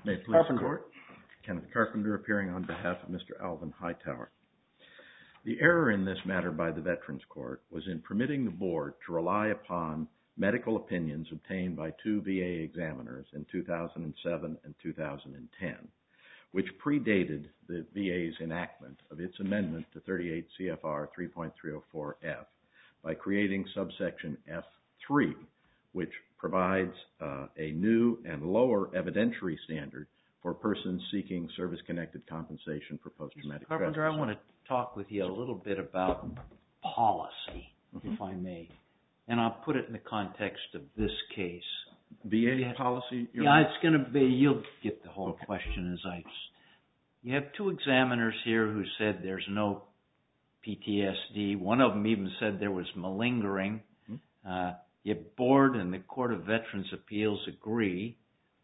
May it please the Court. Kenneth Carpenter appearing on behalf of Mr. Alvin Hightower. The error in this matter by the Veterans Court was in permitting the Board to rely upon medical opinions obtained by two VA examiners in 2007 and 2010, which predated the VA's enactment of its amendment to 38 CFR 3.304F by creating subsection F3, which provides a new and lower evidentiary standard for persons seeking service-connected compensation for post-traumatic stress disorder. Carpenter, I want to talk with you a little bit about policy, if I may. And I'll put it in the context of this case. VA policy? Yeah, it's going to be, you'll get the whole question as I... You have two examiners here who said there's no PTSD. One of them even said there was malingering. Your Board and the Court of Veterans Appeals agree.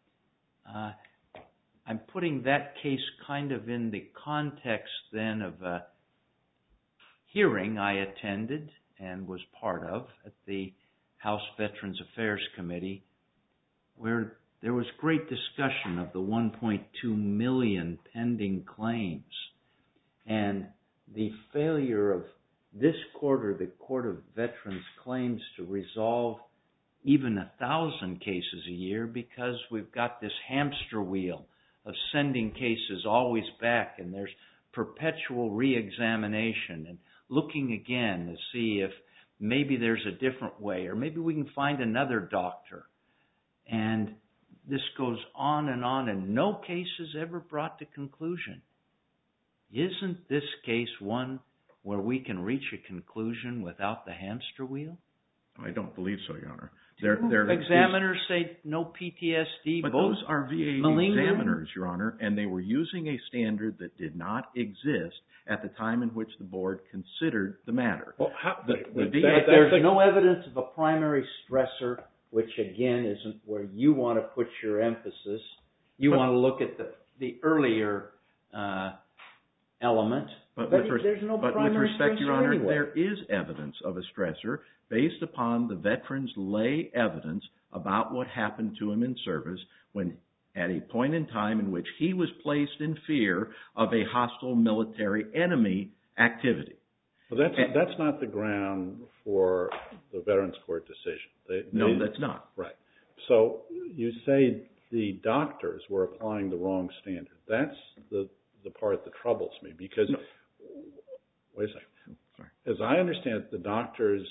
I'm putting that case kind of in the context then of a hearing I attended and was part of at the House Veterans Affairs Committee, where there was great discussion of the 1.2 million pending claims and the failure of this court or the Court of Veterans Claims to resolve even 1,000 cases a year because we've got this hamster wheel of sending cases always back, and there's perpetual re-examination and looking again to see if maybe there's a different way or maybe we can find another doctor. And this goes on and no case is ever brought to conclusion. Isn't this case one where we can reach a conclusion without the hamster wheel? I don't believe so, Your Honor. Examiners say no PTSD. But those are VA examiners, Your Honor, and they were using a standard that did not exist at the time in which the Board considered the matter. Well, there's no evidence of a primary stressor, which again isn't where you want to put your emphasis. You want to look at the earlier element. But there's no primary stressor Your Honor, anyway. there is evidence of a stressor based upon the veteran's lay evidence about what happened to him in service when at a point in time in which he was placed in fear of a hostile military enemy activity. Well, that's not the ground for the Veterans Court decision. No, that's not. Right. So you say the doctors were applying the wrong standard. That's the part that troubles me because, wait a second. Sorry. As I understand it, the doctors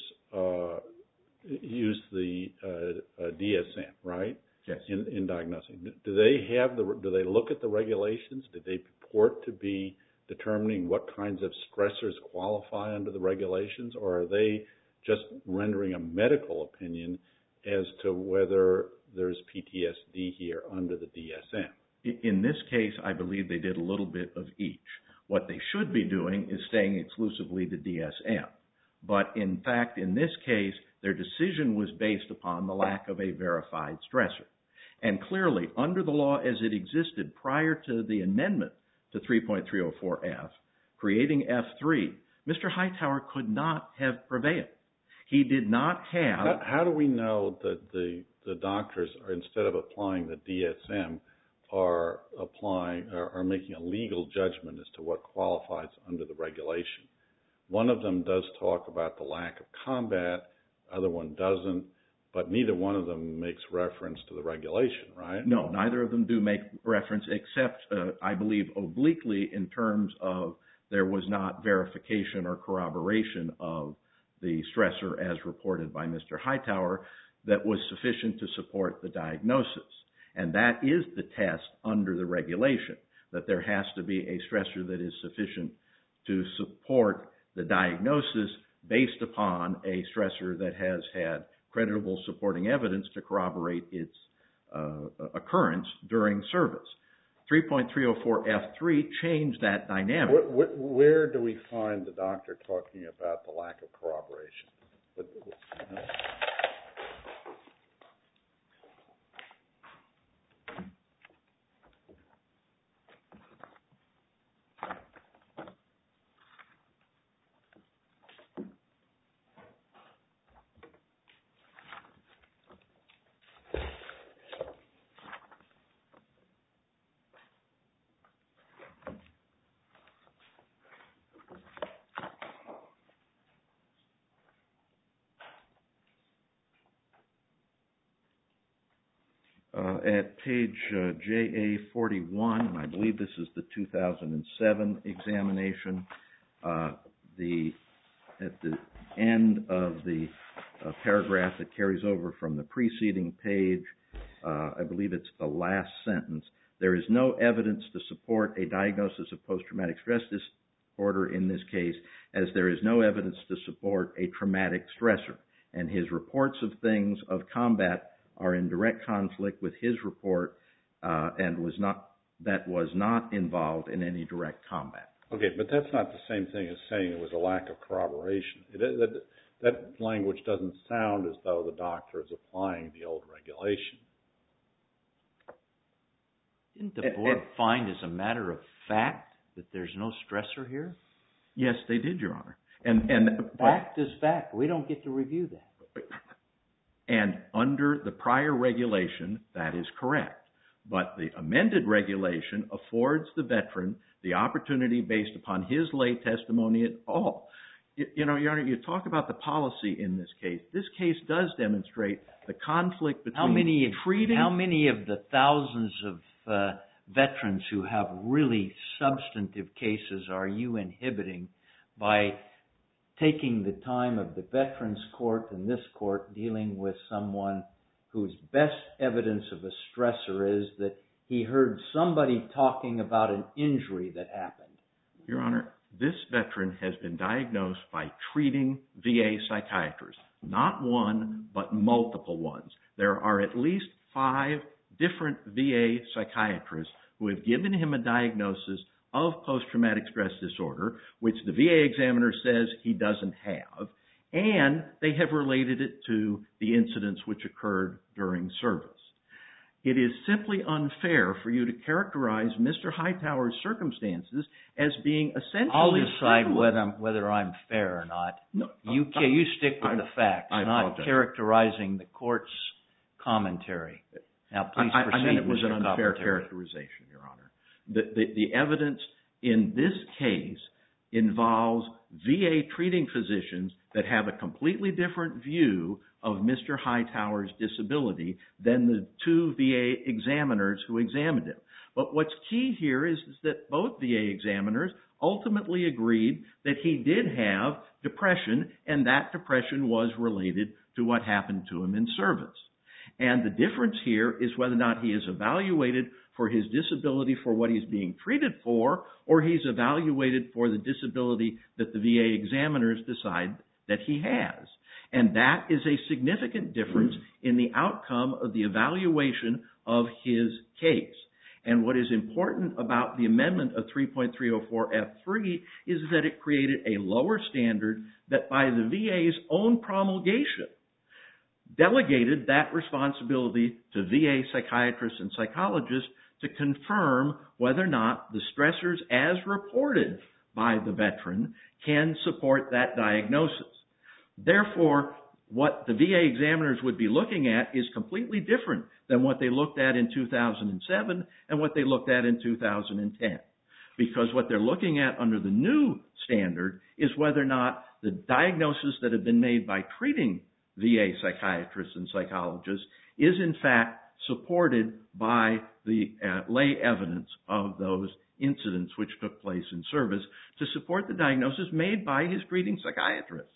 use the DSM, right? Yes. In diagnosing. Do they look at the regulations? Do they purport to be determining what kinds of stressors qualify under the regulations, or are they just rendering a medical opinion as to whether there's PTSD here under the DSM? In this case, I believe they did a little bit of each. What they should be doing is staying exclusively to DSM. But in fact, in this case, their decision was based upon the lack of a verified stressor. And clearly, under the law as it existed prior to the amendment to 3.304F, creating F3, Mr. Hightower could not have prevailed. He did not have... How do we know that the doctors, instead of applying the DSM, are making a legal judgment as to what qualifies under the regulation? One of them does talk about the lack of combat, other one doesn't, but neither one of them makes reference to the regulation, right? No, neither of them do make reference except, I believe, obliquely in terms of there was not verification or corroboration of the stressor as reported by Mr. Hightower that was sufficient to support the diagnosis. And that is the test under the regulation, that there has to be a stressor that is sufficient to support the diagnosis based upon a stressor that has had credible supporting evidence to corroborate its occurrence during service. 3.304F3 changed that dynamic. Where do we find the doctor talking about the lack of corroboration? At page JA41, and I believe this is the 2007 examination, at the end of the paragraph that carries over from the preceding page, I believe it's the last sentence, there is no evidence to support a diagnosis of post-traumatic stress disorder in this case, as there is no evidence to support a traumatic stressor. And his reports of things of combat are in direct conflict with his report and was not involved in any direct combat. Okay, but that's not the same thing as saying it was a lack of corroboration. That language doesn't sound as though the doctor is applying the old regulation. Didn't the board find as a matter of fact that there's no stressor here? Yes, they did, Your Honor. Fact is fact. We don't get to review that. And under the prior regulation, that is correct. But the amended regulation affords the veteran the opportunity based upon his lay testimony at all. You know, Your Honor, you talk about the policy in this case. This case does demonstrate the conflict between How many of the thousands of veterans who have really substantive cases are you inhibiting by taking the time of the Veterans Court and this court dealing with someone whose best evidence of a stressor is that he heard somebody talking about an injury that happened? Your Honor, this veteran has been diagnosed by treating VA psychiatrists, not one, but multiple ones. There are at least 5 different VA psychiatrists who have given him a diagnosis of post-traumatic stress disorder, which the VA examiner says he doesn't have, and they have related it to the incidents which occurred during service. It is simply unfair for you to characterize Mr. Hightower's circumstances as being essentially... I'll decide whether I'm fair or not. No, you stick with the facts, not characterizing the court's commentary. Now, please proceed. I meant it was an unfair characterization, Your Honor. The evidence in this case involves VA treating physicians that have a completely different view of Mr. Hightower's disability than the 2 VA examiners who examined him. But what's key here is that both VA examiners ultimately agreed that he did have depression, and that depression was related to what happened to him in service. And the difference here is whether or not he is evaluated for his disability for what he's being treated for, or he's evaluated for the disability that the VA examiners decide that he has. And that is a significant difference in the outcome of the evaluation of his case. And what is important about the amendment of 3.304F3 is that it created a lower standard that by the VA's own promulgation delegated that responsibility to VA psychiatrists and psychologists to confirm whether or not the stressors as reported by the veteran can support that diagnosis. Therefore, what the VA examiners would be looking at is completely different than what they looked at in 2007 and what they looked at in 2010. Because what they're looking at under the new standard is whether or not the diagnosis that had been made by treating VA psychiatrists and psychologists is in fact supported by the lay evidence of those incidents which took place in service to support the diagnosis made by his treating psychiatrist.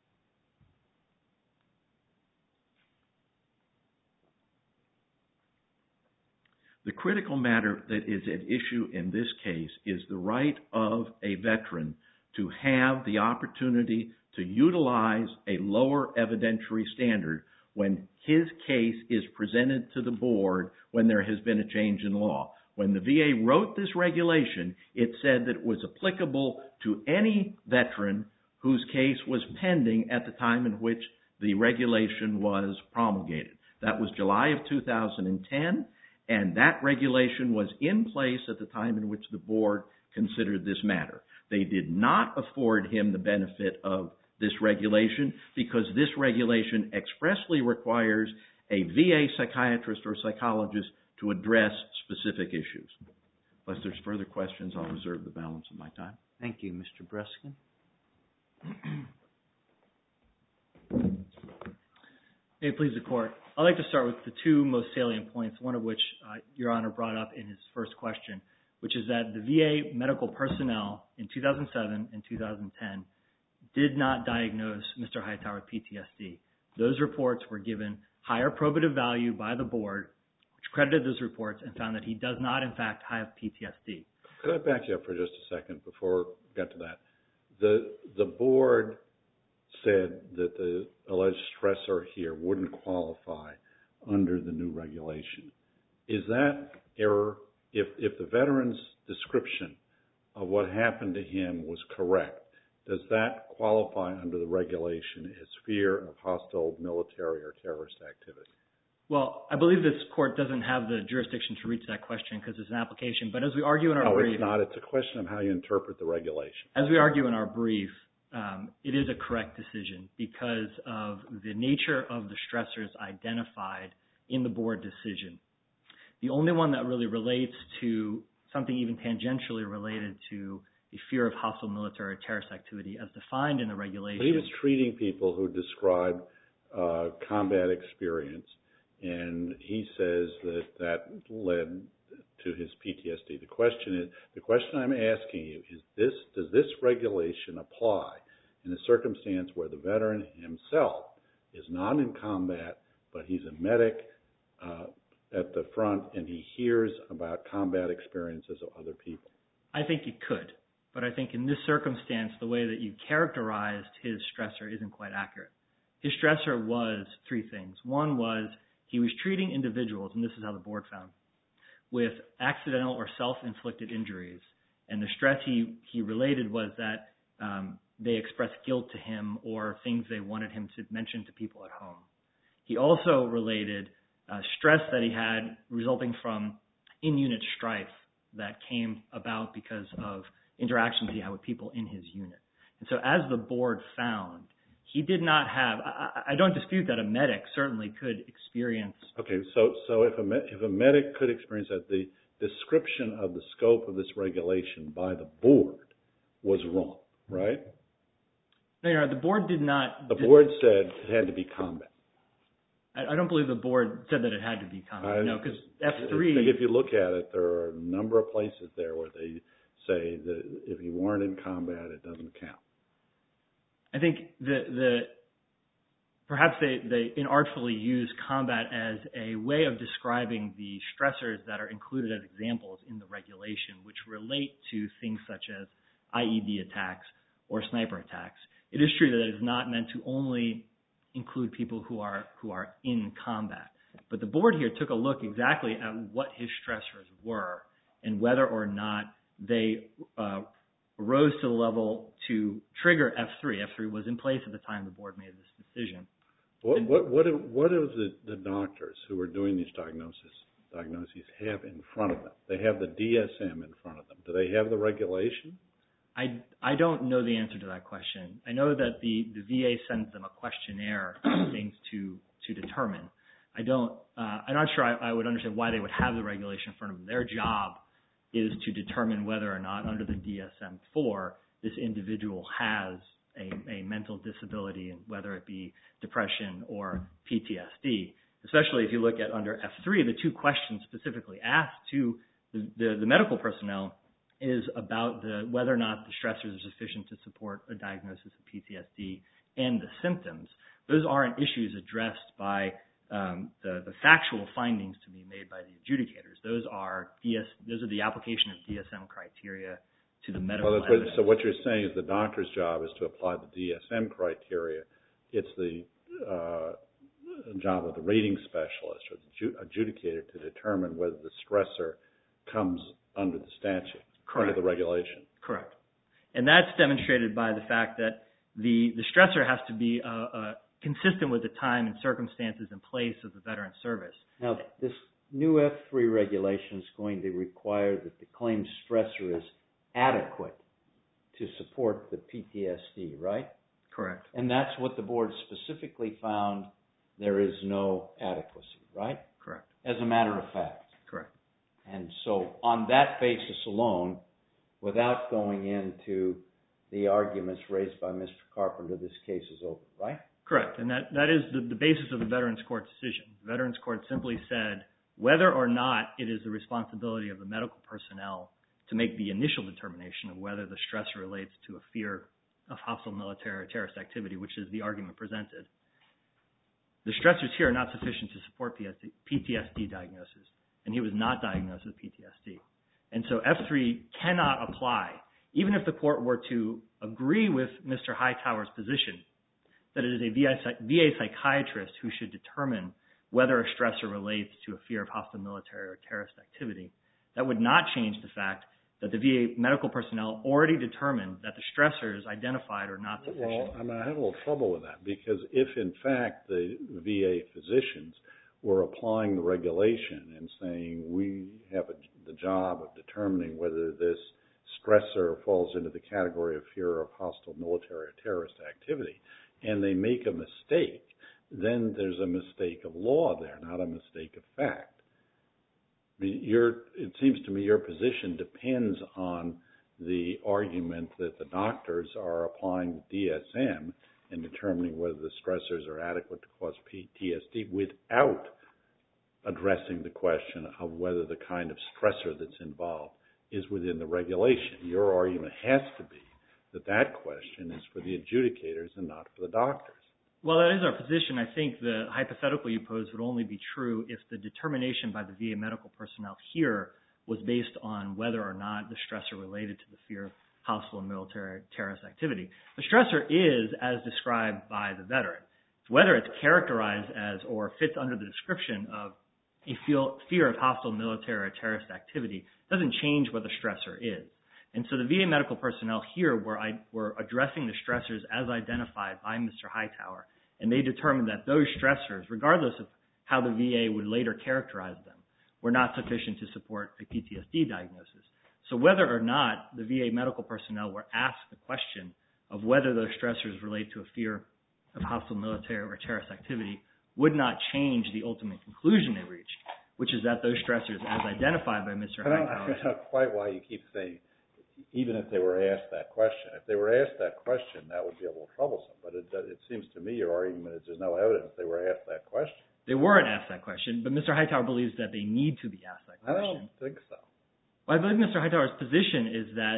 The critical matter that is at issue in this case is the right of a veteran to have the opportunity to utilize a lower evidentiary standard when his case is presented to the board when there has been a change in law. When the VA wrote this regulation, it said that it was applicable to any veteran whose case was pending at the time in which the regulation was promulgated. That was July of 2010, and that regulation was in place at the time in which the board considered this matter. They did not afford him the benefit of this regulation because this regulation expressly requires a VA psychiatrist or psychologist to address specific issues. Unless there's further questions, I'll reserve the balance of my time. Thank you, Mr. Breskin. May it please the Court. I'd like to start with the two most salient points, one of which Your Honor brought up in his first question, which is that the VA medical personnel in 2007 and 2010 did not diagnose Mr. Hightower with PTSD. Those reports were given higher probative value by the board, which credited those reports and found that he does not, in fact, have PTSD. Could I back you up for just a second before we get to that? The board said that the alleged stressor here wouldn't qualify under the new regulation. Is that error? If the veteran's description of what happened to him was correct, does that qualify under the regulation as fear of hostile military or terrorist activity? Well, I believe this court doesn't have the jurisdiction to reach that question because it's an application. But as we argue in our brief... No, it's not. It's a question of how you interpret the regulation. As we argue in our brief, it is a correct decision because of the nature of the stressors identified in the board decision. The only one that really relates to something even tangentially related to a fear of hostile military or terrorist activity as defined in the regulation. But he was treating people who described combat experience, and he says that led to his PTSD. The question I'm asking you is does this regulation apply in a circumstance where the veteran himself is not in combat, but he's a medic at the front and he hears about combat experiences of other people? I think it could, but I think in this circumstance, the way that you characterized his stressor isn't quite accurate. His stressor was three things. One was he was treating individuals, and this is how the board found, with accidental or self-inflicted injuries. And the stress he related was that they expressed guilt to him or things they wanted him to mention to people at home. He also related stress that he had resulting from in-unit strife that came about because of interactions he had with people in his unit. And so as the board found, he did not have, I don't dispute that a medic certainly could experience. Okay, so if a medic could experience that, the description of the scope of this regulation by the board was wrong, right? No, the board did not. The board said it had to be combat. I don't believe the board said that it had to be combat. No, because F3... I think if you look at it, there are a number of places there where they say that if you weren't in combat, it doesn't count. I think perhaps they inartfully use combat as a way of describing the stressors that are included as examples in the regulation, which relate to things such as IED attacks or sniper attacks. It is true that it is not meant to only include people who are in combat. But the board here took a look exactly at what his stressors were and whether or not they rose to the level to trigger F3. F3 was in place at the time the board made this decision. What do the doctors who are doing these diagnoses have in front of them? They have the DSM in front of them. Do they have the regulation? I don't know the answer to that question. I know that the VA sends them a questionnaire of things to determine. I'm not sure I would understand why they would have the regulation in front of them. Their job is to determine whether or not under the DSM-IV this individual has a mental disability, and whether it be depression or PTSD. Especially if you look at under F3, the two questions specifically asked to the medical personnel is about whether or not the stressors are sufficient to support a diagnosis of PTSD and the symptoms. Those aren't issues addressed by the factual findings to be made by the adjudicators. Those are the application of DSM criteria to the medical evidence. So what you're saying is the doctor's job is to apply the DSM criteria. It's the job of the rating specialist or the adjudicator to determine whether the stressor comes under the statute. Correct. Under the regulation. Correct. And that's demonstrated by the fact that the stressor has to be consistent with the time and circumstances in place of the veteran service. Now, this new F3 regulation is going to require that the claimed stressor is adequate to support the PTSD, right? Correct. And that's what the board specifically found. There is no adequacy, right? Correct. As a matter of fact. Correct. And so on that basis alone, without going into the arguments raised by Mr. Carpenter, this case is over, right? Correct, and that is the basis of the Veterans Court decision. The Veterans Court simply said whether or not it is the responsibility of the medical personnel to make the initial determination of whether the stressor relates to a fear of hostile military or terrorist activity, which is the argument presented. The stressors here are not sufficient to support PTSD diagnosis, and he was not diagnosed with PTSD. And so F3 cannot apply, even if the court were to agree with Mr. Hightower's position that it is a VA psychiatrist who should determine whether a stressor relates to a fear of hostile military or terrorist activity. That would not change the fact that the VA medical personnel already determined that the stressors identified are not sufficient. Well, I have a little trouble with that, because if in fact the VA physicians were applying the regulation and saying we have the job of determining whether this stressor falls into the category of fear of hostile military or terrorist activity, and they make a mistake, then there's a mistake of law there, not a mistake of fact. I mean, it seems to me your position depends on the argument that the doctors are applying the DSM and determining whether the stressors are adequate to cause PTSD without addressing the question of whether the kind of stressor that's involved is within the regulation. Your argument has to be that that question is for the adjudicators and not for the doctors. Well, that is our position. I think the hypothetical you pose would only be true if the determination by the VA medical personnel here was based on whether or not the stressor related to the fear of hostile military or terrorist activity. The stressor is as described by the veteran. Whether it's characterized as or fits under the description of a fear of hostile military or terrorist activity doesn't change what the stressor is. And so the VA medical personnel here were addressing the stressors as identified by Mr. Hightower, and they determined that those stressors, regardless of how the VA would later characterize them, were not sufficient to support a PTSD diagnosis. So whether or not the VA medical personnel were asked the question of whether those stressors relate to a fear of hostile military or terrorist activity would not change the ultimate conclusion they reached, which is that those stressors, as identified by Mr. Hightower... I don't know quite why you keep saying, even if they were asked that question. If they were asked that question, that would be a little troublesome. But it seems to me your argument is there's no evidence they were asked that question. They weren't asked that question, but Mr. Hightower believes that they need to be asked that question. I don't think so. Well, I believe Mr. Hightower's position is that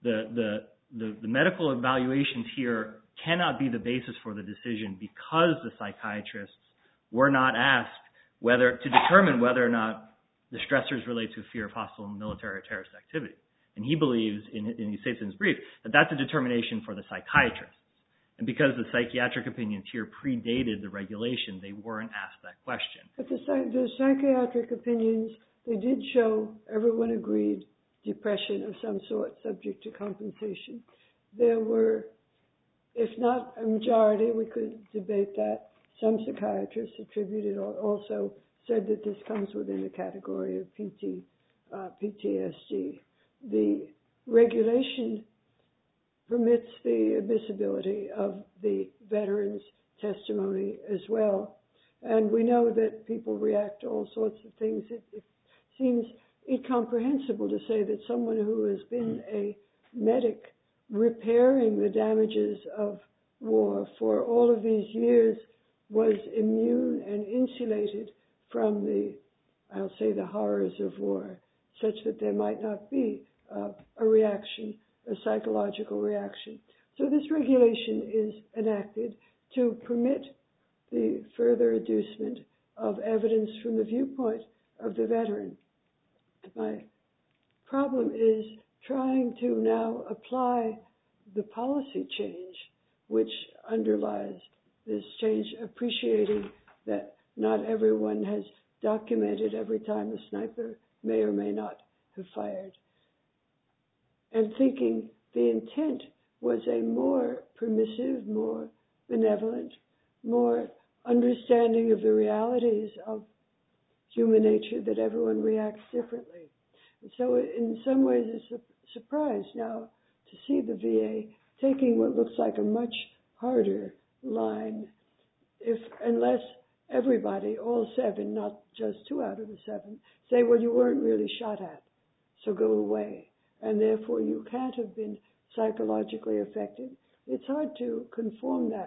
the medical evaluations here cannot be the basis for the decision because the psychiatrists were not asked to determine whether or not the stressors relate to a fear of hostile military or terrorist activity. And he believes, and he states in his brief, that that's a determination for the psychiatrists. And because the psychiatric opinions here predated the regulation, they weren't asked that question. But the psychiatric opinions, they did show, everyone agreed, depression of some sort subject to compensation. There were, if not a majority, we could debate that, some psychiatrists attributed or also said that this comes within the category of PTSD. The regulation permits the admissibility of the veteran's testimony as well. And we know that people react to all sorts of things. It seems incomprehensible to say that someone who has been a medic repairing the damages of war for all of these years was immune and insulated from the, I'll say, the horrors of war, such that there might not be a reaction, a psychological reaction. So this regulation is enacted to permit the further adducement of evidence from the viewpoint of the veteran. My problem is trying to now apply the policy change which underlies this change, appreciating that not everyone has documented every time a sniper may or may not have fired, and thinking the intent was a more permissive, more benevolent, more understanding of the realities of human nature, that everyone reacts differently. And so in some ways it's a surprise now to see the VA taking what looks like a much harder line, unless everybody, all 7, not just 2 out of the 7, say, well, you weren't really shot at, so go away, and therefore you can't have been psychologically affected. It's hard to conform that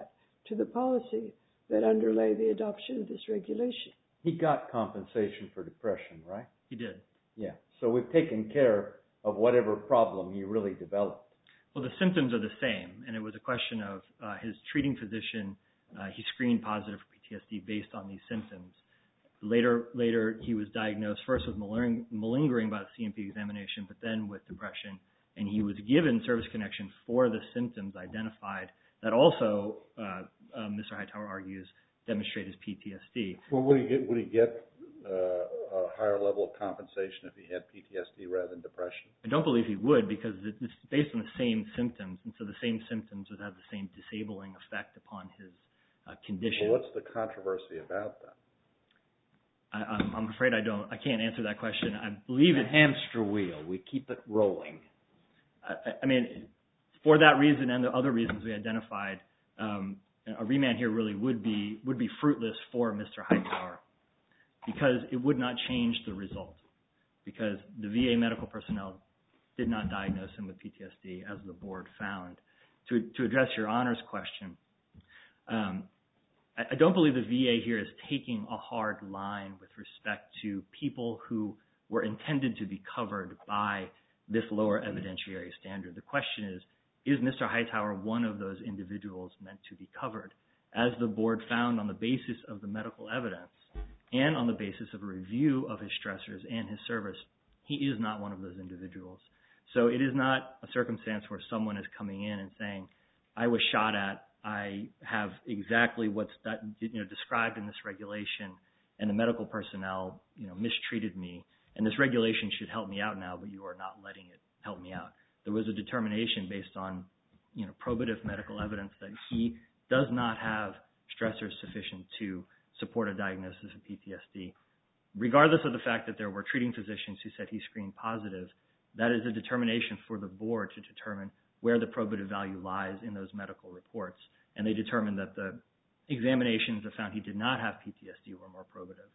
to the policy that underlay the adoption of this regulation. He got compensation for depression, right? He did. Yeah. So we've taken care of whatever problem he really developed. Well, the symptoms are the same, and it was a question of his treating physician. He screened positive for PTSD based on these symptoms. Later, he was diagnosed first with malingering by the CMP examination, but then with depression, and he was given service connection for the symptoms identified that also, Mr. Hightower argues, demonstrate his PTSD. Well, would he get a higher level of compensation if he had PTSD rather than depression? I don't believe he would, because it's based on the same symptoms, and so the same symptoms would have the same disabling effect upon his condition. Well, what's the controversy about that? I'm afraid I can't answer that question. I believe it's a hamster wheel. We keep it rolling. I mean, for that reason and the other reasons we identified, a remand here really would be fruitless for Mr. Hightower, because it would not change the result, because the VA medical personnel did not diagnose him with PTSD, as the board found. To address your honors question, I don't believe the VA here is taking a hard line with respect to people who were intended to be covered by this lower evidentiary standard. The question is Mr. Hightower one of those individuals meant to be covered? As the board found on the basis of the medical evidence and on the basis of a review of his stressors and his service, he is not one of those individuals. So it is not a circumstance where someone is coming in and saying, I was shot at, I have exactly what's described in this regulation, and the medical personnel mistreated me, and this regulation should help me out now, but you are not letting it help me out. There was a determination based on probative medical evidence that he does not have stressors sufficient to support a diagnosis of PTSD. Regardless of the fact that there were treating physicians who said he screened positive, that is a determination for the board to determine where the probative value lies in those medical reports. And they determined that the examinations that found he did not have PTSD were more probative.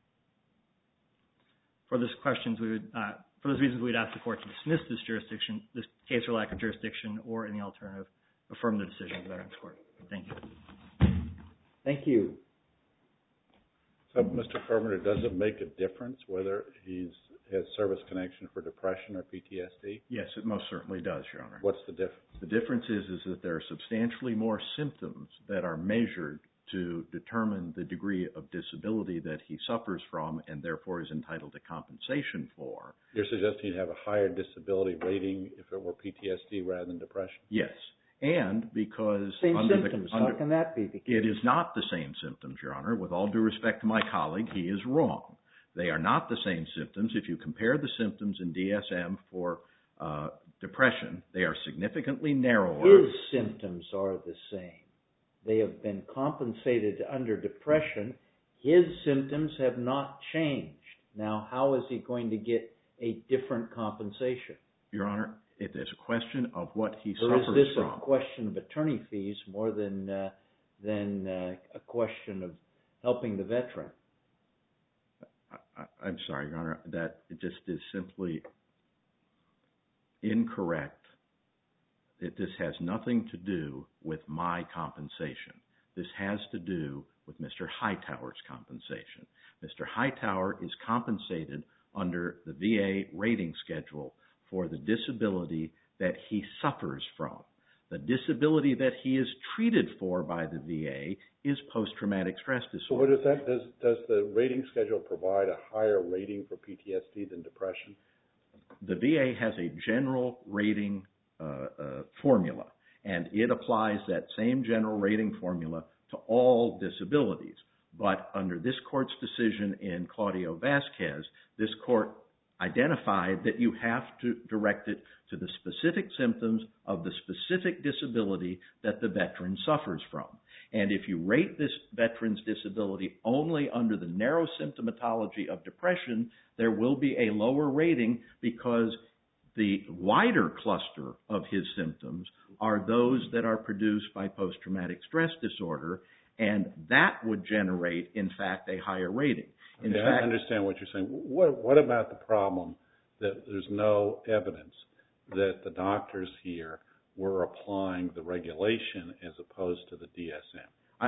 For those reasons, we would ask the court to dismiss this case for lack of jurisdiction, or in the alternative, affirm the decision of the Veterans Court. Thank you. Thank you. So, Mr. Carpenter, does it make a difference whether he has service connection for depression or PTSD? Yes, it most certainly does, Your Honor. What's the difference? The difference is that there are substantially more symptoms that are measured to determine the degree of disability that he suffers from and therefore is entitled to compensation for. You're suggesting he'd have a higher disability rating if it were PTSD rather than depression? Yes. And because same symptoms. How can that be the case? It is not the same symptoms, Your Honor. With all due respect to my colleague, he is wrong. They are not the same symptoms. If you compare the symptoms in DSM for depression, they are significantly narrower. His symptoms are the same. They have been compensated under depression. His symptoms have not changed. Now, how is he going to get a different compensation? Your Honor, it is a question of what he suffers from. Or is this a question of attorney fees more than a question of helping the veteran? I'm sorry, Your Honor. That just is simply incorrect. This has nothing to do with my compensation. This has to do with Mr. Hightower's compensation. Mr. Hightower is compensated under the VA rating schedule for the disability that he suffers from. The disability that he is treated for by the VA is post-traumatic stress disorder. So what is that? Does the rating schedule provide a higher rating for PTSD than depression? The VA has a general rating formula, and it applies that same general rating formula to all disabilities. But under this court's decision in Claudio Vasquez, this court identified that you have to direct it to the specific symptoms of the specific disability that the veteran suffers from. And if you rate this veteran's disability only under the narrow symptomatology of depression, there will be a lower rating because the wider cluster of his symptoms are those that are produced by post-traumatic stress disorder, and that would generate, in fact, a higher rating. I understand what you're saying. What about the problem that there's no evidence that the doctors here were applying the regulation as opposed to the DSM?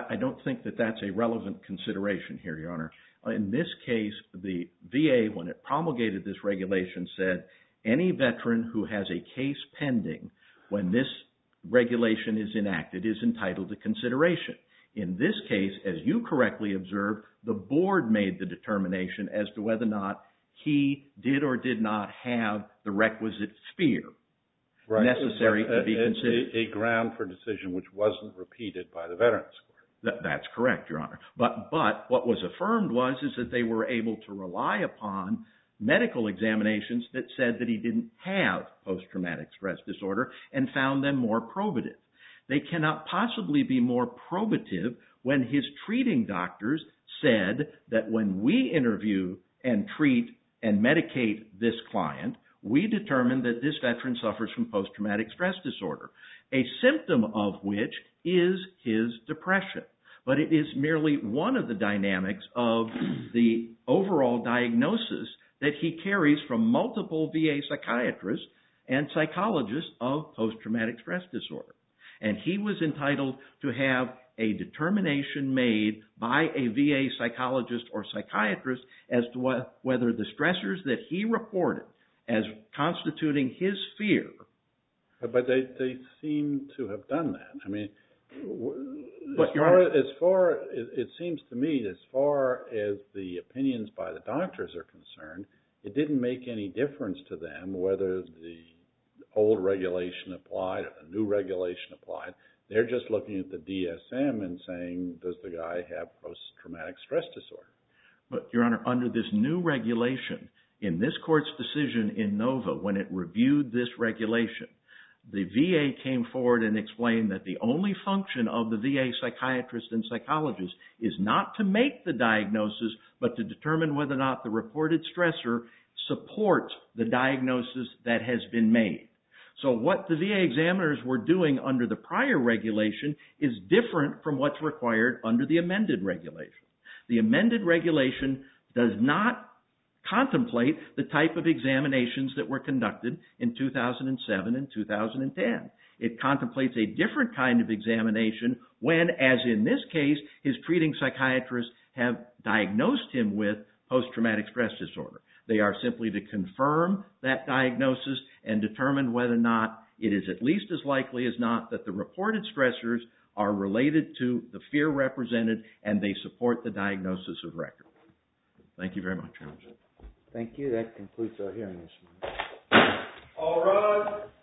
I don't think that that's a relevant consideration here, Your Honor. In this case, the VA, when it promulgated this regulation, said any veteran who has a case pending when this regulation is enacted is entitled to consideration. In this case, as you correctly observed, the board made the determination as to whether or not he did or did not have the requisite fear necessary to be considered. A ground for decision which wasn't repeated by the Veterans Court. That's correct, Your Honor. But what was affirmed is that they were able to rely upon medical examinations that said that he didn't have post-traumatic stress disorder and found them more probative. They cannot possibly be more probative when his treating doctors said that when we interview and treat and medicate this client, we determine that this veteran suffers from post-traumatic stress disorder, a symptom of which is his depression. But it is merely one of the dynamics of the overall diagnosis that he carries from multiple VA psychiatrists and psychologists of post-traumatic stress disorder. And he was entitled to have a determination made by a VA psychologist or psychiatrist as to whether the stressors that he reported as constituting his fear. But they seem to have done that. I mean, it seems to me, as far as the opinions by the doctors are concerned, it didn't make any difference to them whether the old regulation applied or the new regulation applied. They're just looking at the DSM and saying, does the guy have post-traumatic stress disorder? But, Your Honor, under this new regulation, in this court's decision in Nova, when it reviewed this regulation, the VA came forward and explained that the only function of the VA psychiatrist and psychologist is not to make the diagnosis, but to determine whether or not the reported stressor supports the diagnosis that has been made. So what the VA examiners were doing under the prior regulation is different from what's required under the amended regulation. The amended regulation does not contemplate the type of examinations that were conducted in 2007 and 2010. It contemplates a different kind of examination when, as in this case, his treating psychiatrists have diagnosed him with post-traumatic stress disorder. They are simply to confirm that diagnosis and determine whether or not it is at least as likely as not that the reported stressors are related to the fear represented and they support the diagnosis of record. Thank you very much, Your Honor. Thank you. That concludes our hearing this morning. All rise.